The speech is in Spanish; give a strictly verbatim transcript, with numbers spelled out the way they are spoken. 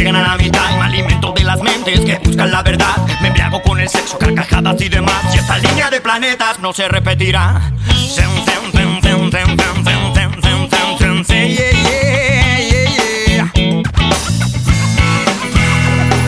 llegan a la mitad y me alimento de las mentes que buscan la verdad. Me embriago con el sexo, carcajadas y demás, y esta línea de planetas no se repetirá. Yeah, yeah.